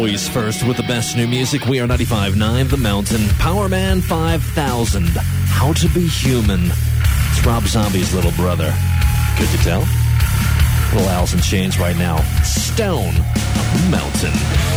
Always first with the best new music. We are 95.9 The Mountain. Power Man 5000. How to be human. It's Rob Zombie's little brother. Could you tell? Little Alice in Chains right now. Stone Mountain.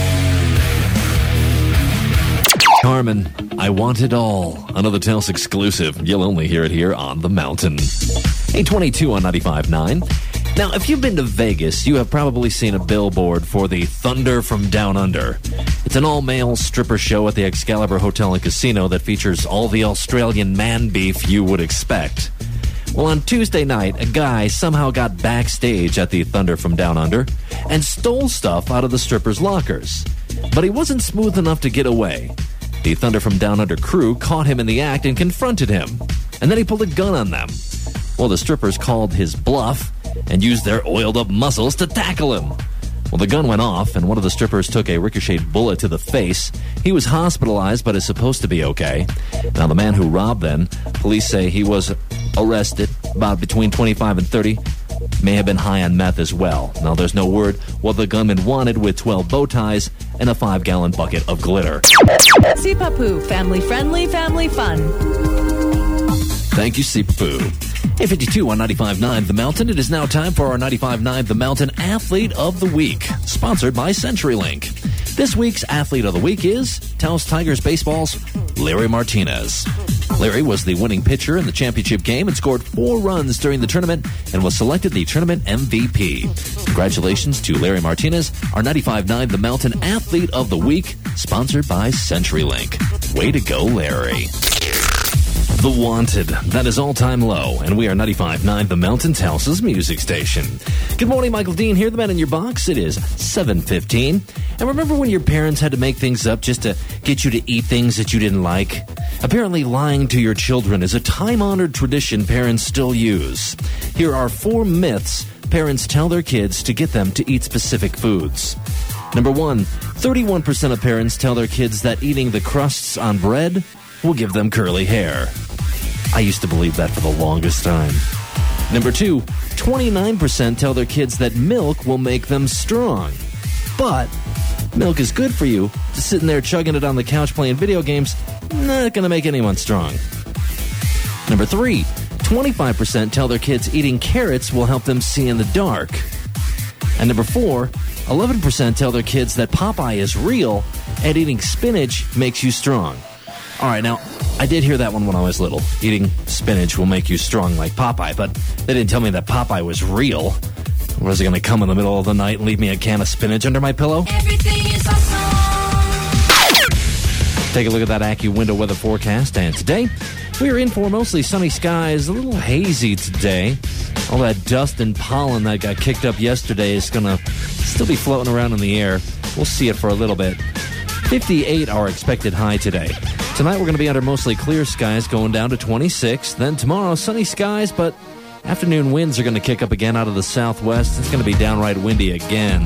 Carmen, I Want It All. Another Tales exclusive. You'll only hear it here on The Mountain. 822 on 95.9. Now, if you've been to Vegas, you have probably seen a billboard for the Thunder from Down Under. It's an all-male stripper show at the Excalibur Hotel and Casino that features all the Australian man beef you would expect. Well, on Tuesday night, a guy somehow got backstage at the Thunder from Down Under and stole stuff out of the strippers' lockers. But he wasn't smooth enough to get away. The Thunder from Down Under crew caught him in the act and confronted him. And then he pulled a gun on them. Well, the strippers called his bluff and used their oiled-up muscles to tackle him. Well, the gun went off, and one of the strippers took a ricocheted bullet to the face. He was hospitalized, but is supposed to be okay. Now, the man who robbed them, police say he was arrested, about between 25 and 30, may have been high on meth as well. Now, there's no word what the gunman wanted with 12 bow ties and a 5-gallon bucket of glitter. Sipapu, family-friendly, family fun. Thank you, Sipapu. 852 on 95.9 The Mountain. It is now time for our 95.9 The Mountain Athlete of the Week, sponsored by CenturyLink. This week's Athlete of the Week is Taos Tigers Baseball's Larry Martinez. Larry was the winning pitcher in the championship game and scored 4 runs during the tournament and was selected the tournament MVP. Congratulations to Larry Martinez, our 95.9 The Mountain Athlete of the Week, sponsored by CenturyLink. Way to go, Larry. The Wanted. That is all-time low, and we are 95.9 The Mountain, House's music station. Good morning, Michael Dean here, the man in your box. It is 7:15. And remember when your parents had to make things up just to get you to eat things that you didn't like? Apparently, lying to your children is a time-honored tradition parents still use. Here are 4 myths parents tell their kids to get them to eat specific foods. Number 1, 31% of parents tell their kids that eating the crusts on bread will give them curly hair. I used to believe that for the longest time. Number 2, 29% tell their kids that milk will make them strong. But milk is good for you. Just sitting there chugging it on the couch playing video games, not going to make anyone strong. Number 3, 25% tell their kids eating carrots will help them see in the dark. And number 4, 11% tell their kids that Popeye is real and eating spinach makes you strong. All right, now, I did hear that one when I was little. Eating spinach will make you strong like Popeye, but they didn't tell me that Popeye was real. Was he going to come in the middle of the night and leave me a can of spinach under my pillow? Everything is awesome. Take a look at that AccuWindow weather forecast, and today, we are in for mostly sunny skies, a little hazy today. All that dust and pollen that got kicked up yesterday is going to still be floating around in the air. We'll see it for a little bit. 58 our expected high today. Tonight we're going to be under mostly clear skies going down to 26. Then tomorrow sunny skies, but afternoon winds are going to kick up again out of the southwest. It's going to be downright windy again.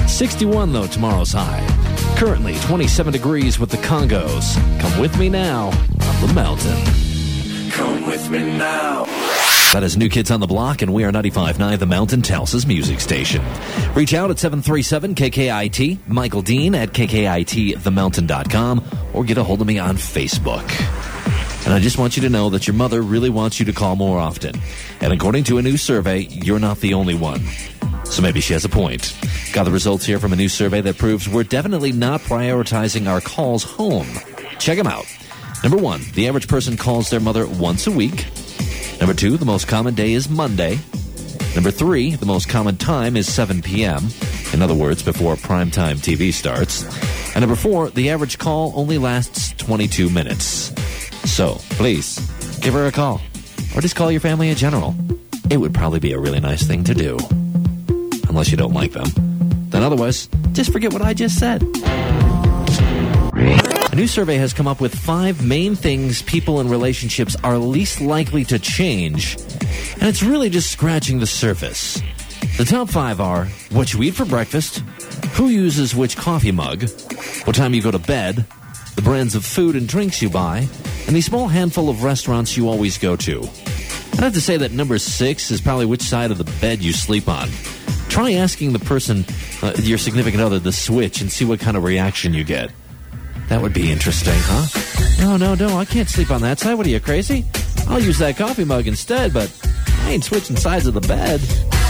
61 though tomorrow's high. Currently 27 degrees with the Congos. Come with me now on the mountain. Come with me now. That is New Kids on the Block, and we are 95.9 The Mountain, House's music station. Reach out at 737-KKIT, Michael Dean at KKITThemountain.com, or get a hold of me on Facebook. And I just want you to know that your mother really wants you to call more often. And according to a new survey, you're not the only one. So maybe she has a point. Got the results here from a new survey that proves we're definitely not prioritizing our calls home. Check them out. Number 1, the average person calls their mother once a week. Number 2, the most common day is Monday. Number 3, the most common time is 7 p.m. In other words, before primetime TV starts. And number 4, the average call only lasts 22 minutes. So, please, give her a call. Or just call your family in general. It would probably be a really nice thing to do. Unless you don't like them. Then otherwise, just forget what I just said. A new survey has come up with 5 main things people in relationships are least likely to change, and it's really just scratching the surface. The top 5 are what you eat for breakfast, who uses which coffee mug, what time you go to bed, the brands of food and drinks you buy, and the small handful of restaurants you always go to. I'd have to say that number 6 is probably which side of the bed you sleep on. Try asking the person, your significant other, to switch and see what kind of reaction you get. That would be interesting, huh? No, I can't sleep on that side. What are you, crazy? I'll use that coffee mug instead, but I ain't switching sides of the bed.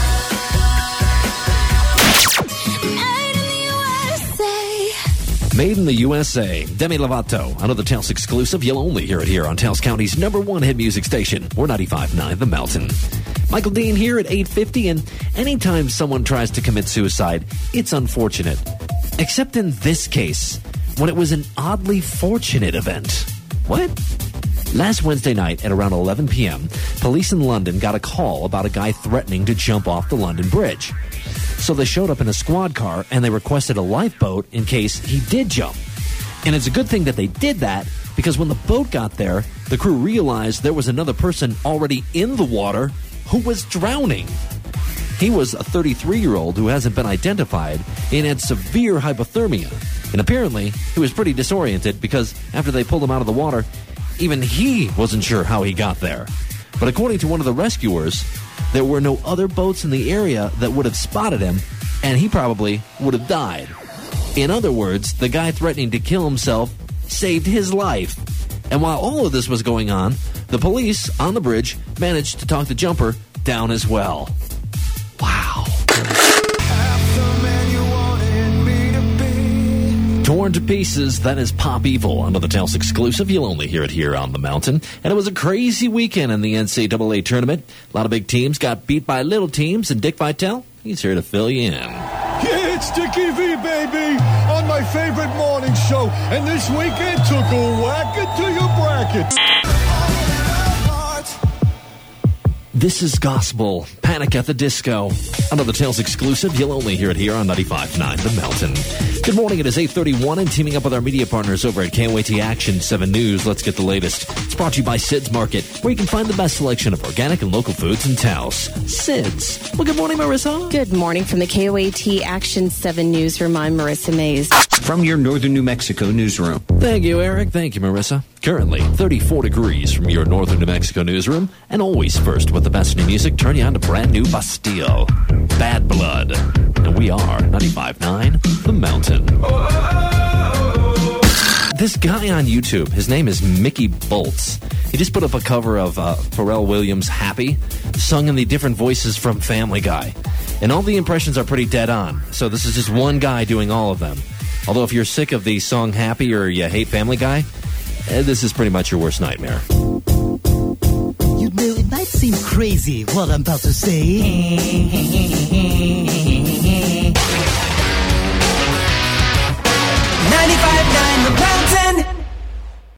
Made in the USA, Demi Lovato. Another Taos exclusive. You'll only hear it here on Taos County's #1 hit music station. We're 95.9 The Mountain. Michael Dean here at 8:50, and anytime someone tries to commit suicide, it's unfortunate. Except in this case, when it was an oddly fortunate event. What? Last Wednesday night at around 11 p.m., police in London got a call about a guy threatening to jump off the London Bridge. So they showed up in a squad car and they requested a lifeboat in case he did jump. And it's a good thing that they did that, because when the boat got there, the crew realized there was another person already in the water who was drowning. He was a 33-year-old who hasn't been identified and had severe hypothermia. And apparently, he was pretty disoriented because after they pulled him out of the water, even he wasn't sure how he got there. But according to one of the rescuers, there were no other boats in the area that would have spotted him, and he probably would have died. In other words, the guy threatening to kill himself saved his life. And while all of this was going on, the police on the bridge managed to talk the jumper down as well. Wow. Torn to pieces, that is Pop Evil, another Taos exclusive. You'll only hear it here on The Mountain. And it was a crazy weekend in the NCAA tournament. A lot of big teams got beat by little teams, and Dick Vitale, he's here to fill you in. Yeah, it's Dickie V, baby, on my favorite morning show. And this weekend took a whack into your bracket. This is Gospel, Panic at the Disco. Another Taos exclusive. You'll only hear it here on 95.9 The Mountain. Good morning. It is 8:31, and teaming up with our media partners over at KOAT Action 7 News, let's get the latest. It's brought to you by Sid's Market, where you can find the best selection of organic and local foods in Taos. Sid's. Well, good morning, Marissa. Good morning from the KOAT Action 7 Newsroom. I'm Marissa Mays. From your Northern New Mexico newsroom. Thank you, Eric. Thank you, Marissa. Currently, 34 degrees from your Northern New Mexico newsroom, and always first with the best new music. Turn you on to brand new Bastille, Bad Blood, and we are 95.9 The Mountain. This guy on YouTube, his name is Mickey Boltz. He just put up a cover of Pharrell Williams' Happy, sung in the different voices from Family Guy. And all the impressions are pretty dead on, so this is just one guy doing all of them. Although if you're sick of the song Happy or you hate Family Guy, this is pretty much your worst nightmare. You know, it might seem crazy what I'm about to say.